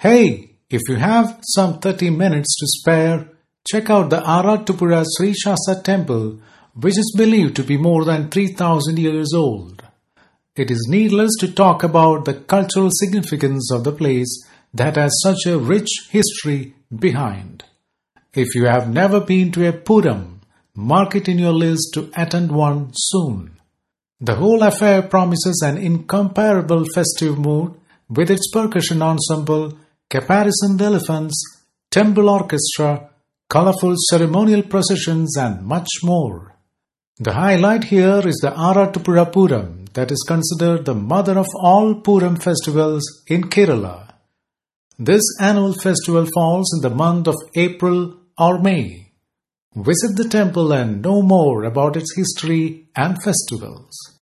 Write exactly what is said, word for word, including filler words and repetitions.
Hey, if you have some thirty minutes to spare, check out the Arattupuzha Sri Shasta temple, which is believed to be more than three thousand years old. It is needless to talk about the cultural significance of the place that has such a rich history behind. If you have never been to a Puram, mark it in your list to attend one soon. The whole affair promises an incomparable festive mood with its percussion ensemble, caparisoned elephants, temple orchestra, colorful ceremonial processions and much more. The highlight here is the Arattupuzha Puram that is considered the mother of all Puram festivals in Kerala. This annual festival falls in the month of April or May. Visit the temple and know more about its history and festivals.